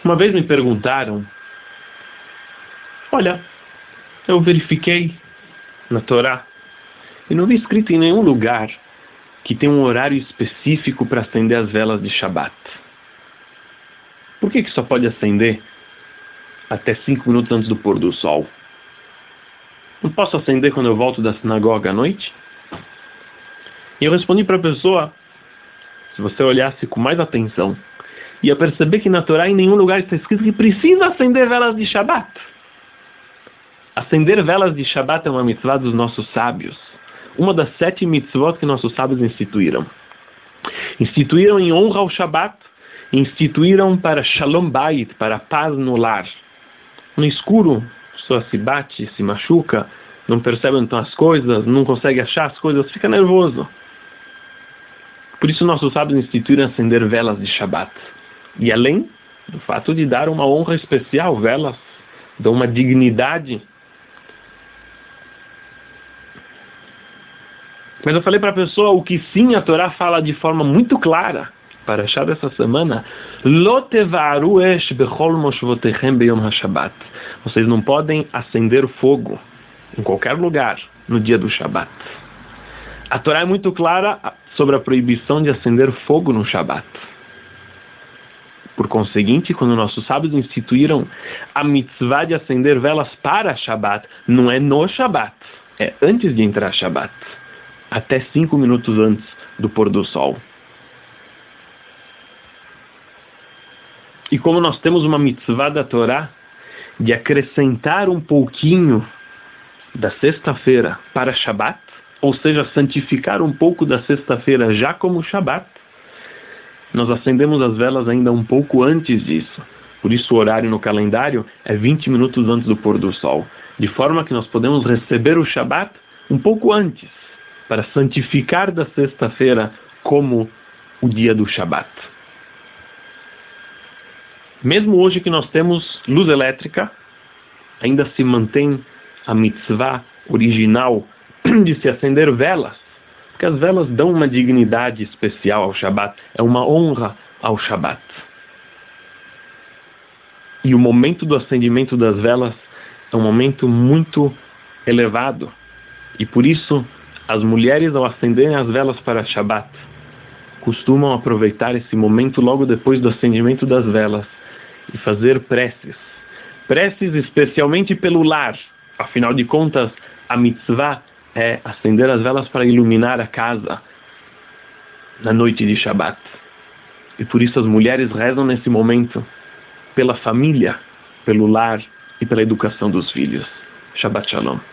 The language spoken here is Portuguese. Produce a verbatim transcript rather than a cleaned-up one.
Uma vez me perguntaram, olha, eu verifiquei na Torá e não vi escrito em nenhum lugar que tem um horário específico para acender as velas de Shabat. Por que que só pode acender até cinco minutos antes do pôr do sol? Não posso acender quando eu volto da sinagoga à noite? E eu respondi para a pessoa, se você olhasse com mais atenção, ia perceber que na Torá em nenhum lugar está escrito que precisa acender velas de Shabat. Acender velas de Shabat é uma mitzvah dos nossos sábios. Uma das sete mitzvot que nossos sábios instituíram. Instituíram em honra ao Shabat, instituíram para Shalom Bayit, para paz no lar. No escuro, a pessoa se bate, se machuca, não percebe então as coisas, não consegue achar as coisas, fica nervoso. Por isso nossos sábios instituíram acender velas de Shabat. E além do fato de dar uma honra especial, velas dão uma dignidade. Mas eu falei para a pessoa o que sim a Torá fala de forma muito clara. Para achar dessa semana, Lo tevaru esh bechol moshvotechem beyom hashabat. Vocês não podem acender fogo em qualquer lugar no dia do Shabat. A Torá é muito clara sobre a proibição de acender fogo no Shabat. Por conseguinte, quando nossos sábios instituíram a mitzvah de acender velas para Shabat, não é no Shabat, é antes de entrar Shabat, até cinco minutos antes do pôr do sol. E como nós temos uma mitzvah da Torá de acrescentar um pouquinho da sexta-feira para Shabat, ou seja, santificar um pouco da sexta-feira já como Shabat, nós acendemos as velas ainda um pouco antes disso. Por isso o horário no calendário é vinte minutos antes do pôr do sol. De forma que nós podemos receber o Shabat um pouco antes, para santificar da sexta-feira como o dia do Shabat. Mesmo hoje que nós temos luz elétrica, ainda se mantém a mitzvah original de se acender velas, porque as velas dão uma dignidade especial ao Shabat, é uma honra ao Shabat. E o momento do acendimento das velas é um momento muito elevado, e por isso as mulheres, ao acenderem as velas para Shabat, costumam aproveitar esse momento logo depois do acendimento das velas e fazer preces. Preces especialmente pelo lar. Afinal de contas, a mitzvah é acender as velas para iluminar a casa na noite de Shabat. E por isso as mulheres rezam nesse momento pela família, pelo lar e pela educação dos filhos. Shabbat Shalom.